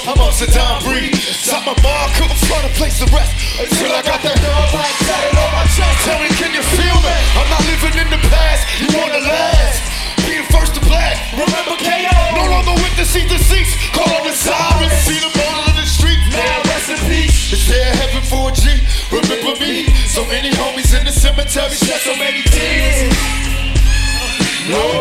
I'm upside down, breathe. Top my bar, couldn't find a place to rest until I got that dog like tatted on my chest. Tell me, can you feel me? I'm not living in the past. You wanna last? Being first to black. Remember KO? No longer with the seat deceits. Call on the sirens. See them all in the streets. Now rest in peace. Is there heaven for a G? Remember me? So many homies in the cemetery shed so many tears. No.